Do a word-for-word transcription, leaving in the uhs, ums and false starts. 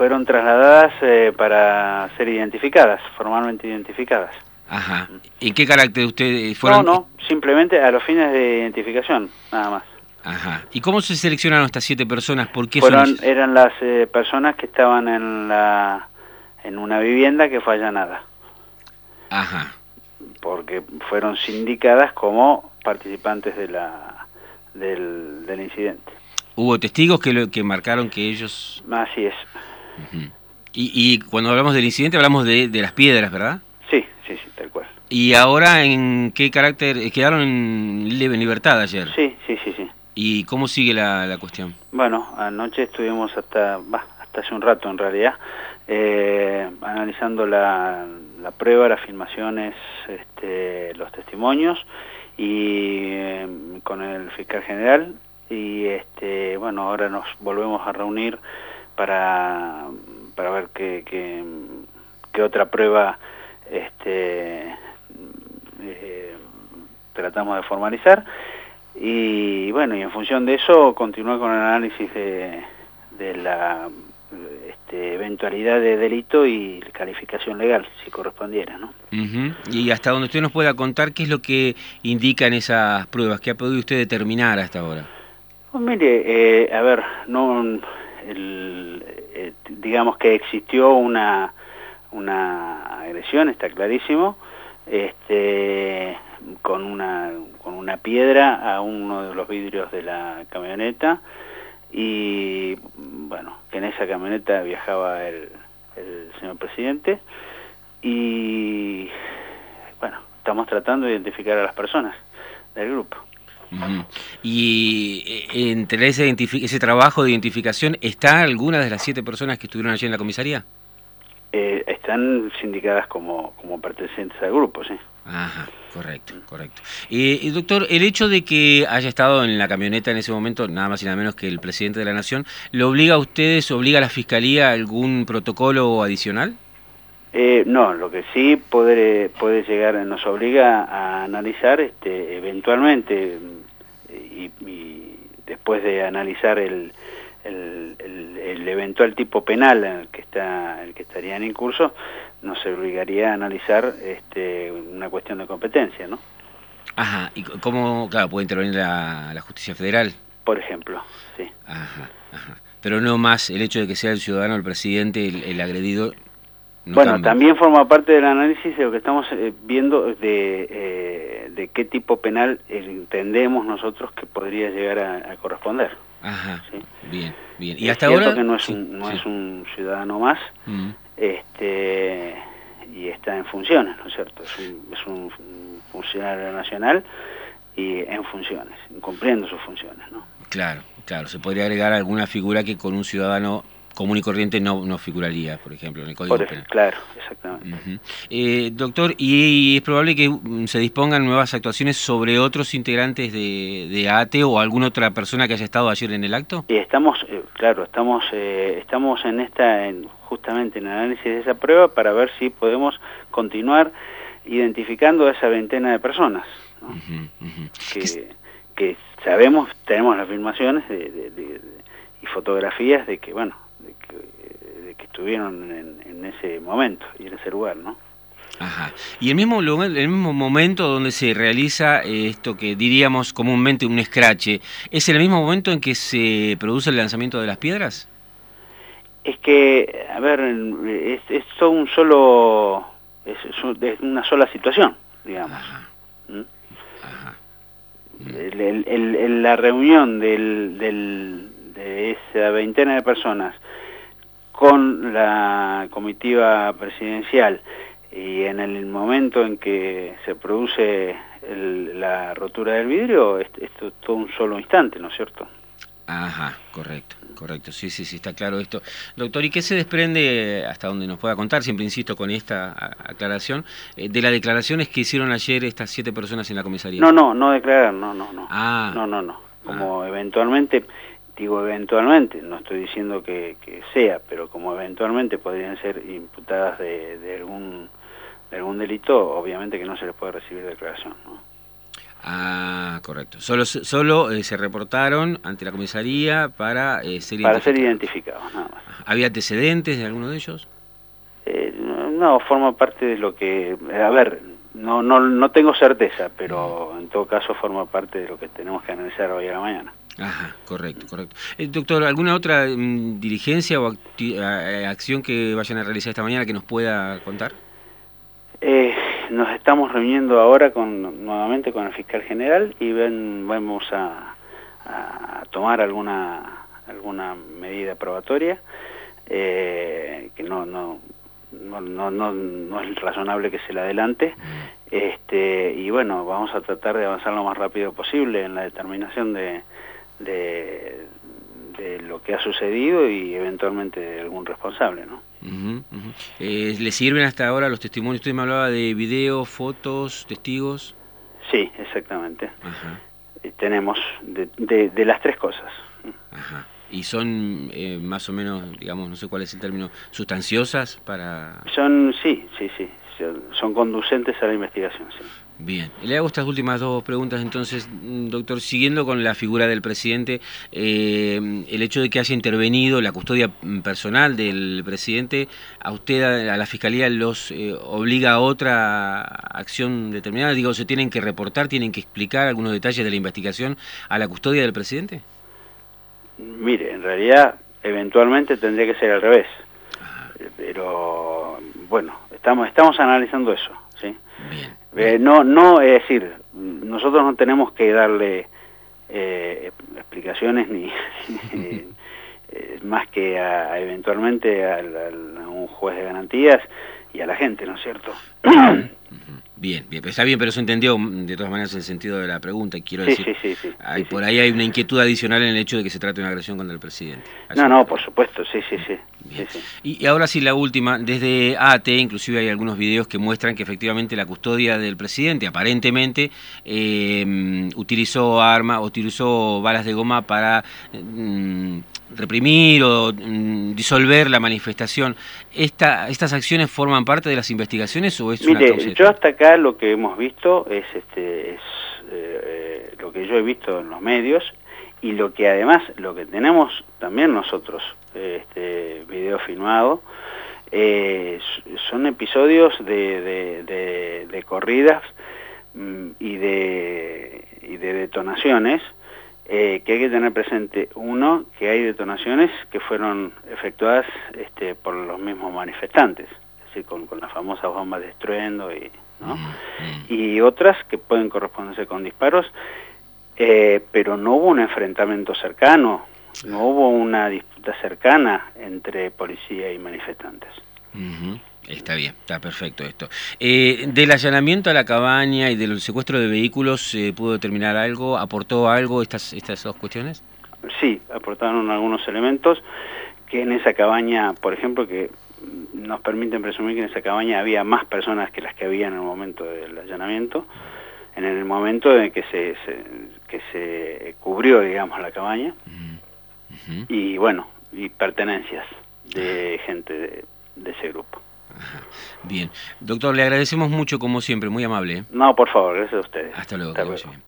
fueron trasladadas eh, para ser identificadas, formalmente identificadas. Ajá. ¿En qué carácter ustedes fueron? No, no, simplemente a los fines de identificación, nada más. Ajá. ¿Y cómo se seleccionaron estas siete personas? ¿Por qué Fueron, son ellas? eran las eh, personas que estaban en la en una vivienda que fue allanada. Ajá. Porque fueron sindicadas como participantes de la del, del incidente. ¿Hubo testigos que lo, que marcaron que ellos...? Así es. Uh-huh. y, y cuando hablamos del incidente hablamos de, de las piedras, ¿verdad? Sí, sí, sí, tal cual. ¿Y ahora en qué carácter? ¿Quedaron en, en libertad ayer? Sí, sí, sí, sí. ¿Y cómo sigue la, la cuestión? Bueno, anoche estuvimos hasta, bah, hasta hace un rato en realidad, eh, analizando la, la prueba, las filmaciones, este, los testimonios, y eh, con el fiscal general, y este, bueno, ahora nos volvemos a reunir para, para ver qué, qué, qué otra prueba este, eh, tratamos de formalizar. Y bueno, y en función de eso continuar con el análisis de, de la este, eventualidad de delito y calificación legal, si correspondiera, ¿no? Uh-huh. Y hasta donde usted nos pueda contar, ¿qué es lo que indican esas pruebas? ¿Qué ha podido usted determinar hasta ahora? Pues mire, eh, a ver, no, el, eh, digamos que existió una, una agresión, está clarísimo, este, con una con una piedra a uno de los vidrios de la camioneta, y bueno, que en esa camioneta viajaba el, el señor presidente, y bueno, estamos tratando de identificar a las personas del grupo. Uh-huh. Y eh, entre ese, ese trabajo de identificación, ¿está alguna de las siete personas que estuvieron allí en la comisaría? Eh, están sindicadas como, como pertenecientes al grupo, sí. Ajá, correcto, correcto. Eh, doctor, el hecho de que haya estado en la camioneta en ese momento, nada más y nada menos que el presidente de la Nación, ¿le obliga a ustedes, obliga a la Fiscalía a algún protocolo adicional? Eh, no, lo que sí puede, puede llegar, nos obliga a analizar este, eventualmente, y, y después de analizar el, el, el, el eventual tipo penal en el que está, el que estarían en curso, nos obligaría a analizar este, una cuestión de competencia, ¿no? Ajá, ¿y cómo, claro, puede intervenir la, la justicia federal? Por ejemplo, sí. Ajá, ajá. Pero no más el hecho de que sea el ciudadano, el presidente, el, el agredido. No bueno, cambia. También forma parte del análisis de lo que estamos eh, viendo de, eh, de qué tipo penal entendemos nosotros que podría llegar a, a corresponder. Ajá, ¿sí? bien, bien. ¿Y es hasta cierto ahora? que no es, sí, un, no sí. es un ciudadano más, mm. este, y está en funciones, ¿no es cierto? Es un, es un funcionario nacional y en funciones, cumpliendo sus funciones, ¿no? Claro, claro. Se podría agregar alguna figura que con un ciudadano común y corriente no, no figuraría, por ejemplo, en el Código por, Penal. Claro, exactamente. Uh-huh. eh, doctor, ¿y es probable que se dispongan nuevas actuaciones sobre otros integrantes de, de A T E o alguna otra persona que haya estado ayer en el acto? Y estamos, eh, claro, estamos eh, estamos en esta, en, justamente en el análisis de esa prueba para ver si podemos continuar identificando a esa veintena de personas, ¿no? Uh-huh, uh-huh. que, que sabemos, tenemos las filmaciones de, de, de, de, y fotografías de que, bueno, de que, de que estuvieron en, en ese momento y en ese lugar, ¿no? Ajá. Y el mismo lugar, el mismo momento donde se realiza esto que diríamos comúnmente un escrache, ¿es el mismo momento en que se produce el lanzamiento de las piedras? Es que, a ver, es, es todo un solo, es, es una sola situación, digamos. Ajá. ¿Mm? Ajá. El, el, el, la reunión del, del, de esa veintena de personas con la comitiva presidencial y en el momento en que se produce el, la rotura del vidrio, esto es, es todo un solo instante, ¿no es cierto? Ajá, correcto, correcto, sí, sí, sí, está claro esto. Doctor, ¿y qué se desprende, hasta donde nos pueda contar, siempre insisto con esta aclaración, eh, de las declaraciones que hicieron ayer estas siete personas en la comisaría? No, no, no declarar, no, no, no. Ah. No, no, no. Como Ah. eventualmente, digo eventualmente, no estoy diciendo que, que sea, pero como eventualmente podrían ser imputadas de, de algún de algún delito, obviamente que no se les puede recibir declaración, ¿no? Ah, correcto. Solo, solo eh, se reportaron ante la comisaría para eh, ser Para identificados. ser identificados, nada más. ¿Había antecedentes de alguno de ellos? Eh, no, forma parte de lo que... A ver, no, no, no tengo certeza, pero en todo caso forma parte de lo que tenemos que analizar hoy a la mañana. Ajá, correcto, correcto. Eh, doctor, ¿alguna otra mm, diligencia o acti a, acción que vayan a realizar esta mañana que nos pueda contar? Eh, nos estamos reuniendo ahora con nuevamente con el fiscal general y ven, vamos a, a tomar alguna alguna medida probatoria eh, que no no no, no no no es razonable que se le adelante, este y bueno, vamos a tratar de avanzar lo más rápido posible en la determinación de de, de lo que ha sucedido y eventualmente de algún responsable, ¿no? Uh-huh, uh-huh. Eh, ¿Le sirven hasta ahora los testimonios? Usted me hablaba de videos, fotos, testigos. Sí, exactamente. Ajá. Eh, tenemos de, de, de las tres cosas. Ajá. ¿Y son eh, más o menos, digamos, no sé cuál es el término, sustanciosas para...? Son, sí, sí, sí, son, son conducentes a la investigación, sí. Bien, le hago estas últimas dos preguntas entonces, doctor, siguiendo con la figura del presidente, eh, el hecho de que haya intervenido la custodia personal del presidente, ¿a usted, a la Fiscalía, los eh, obliga a otra acción determinada? Digo, ¿se tienen que reportar, tienen que explicar algunos detalles de la investigación a la custodia del presidente? Mire, en realidad, eventualmente tendría que ser al revés, Ajá. pero bueno, estamos, estamos analizando eso, ¿sí? Bien. Eh, no, no, es decir, nosotros no tenemos que darle eh, explicaciones ni, ni eh, más que a, a eventualmente a, a, a un juez de garantías y a la gente, ¿no es cierto? Bien, bien, está bien, pero eso entendió de todas maneras el sentido de la pregunta. Quiero sí, decir, sí, sí, sí, hay, sí, por sí. ahí hay una inquietud adicional en el hecho de que se trate de una agresión contra el presidente. Así no, no, por supuesto, sí, sí, sí. Bien. sí, sí. Y, y ahora sí la última, desde A A T inclusive hay algunos videos que muestran que efectivamente la custodia del presidente aparentemente eh, utilizó arma, utilizó balas de goma para mm, reprimir o mm, disolver la manifestación. Esta, ¿Estas acciones forman parte de las investigaciones o es Mire, una causa? Yo hasta acá lo que hemos visto es, este, es eh, lo que yo he visto en los medios y lo que además, lo que tenemos también nosotros, este video filmado, eh, son episodios de, de, de, de corridas mm, y, de, y de detonaciones eh, que hay que tener presente. Uno, que hay detonaciones que fueron efectuadas este, por los mismos manifestantes, es decir, con, con las famosas bombas de estruendo y, ¿no? y otras que pueden corresponderse con disparos, eh, pero no hubo un enfrentamiento cercano, no hubo una disputa cercana entre policía y manifestantes. Uh-huh. Está bien, está perfecto esto. Eh, del allanamiento a la cabaña y del secuestro de vehículos, ¿eh, pudo determinar algo? ¿Aportó algo estas, estas dos cuestiones? Sí, aportaron algunos elementos que en esa cabaña, por ejemplo, que nos permiten presumir que en esa cabaña había más personas que las que había en el momento del allanamiento, en el momento en que se, se que se cubrió, digamos, la cabaña, uh-huh. y bueno, y pertenencias de uh-huh. gente de, de ese grupo. Ajá. Bien. Doctor, le agradecemos mucho como siempre, muy amable. ¿eh? No, por favor, gracias a ustedes. Hasta luego. Hasta luego.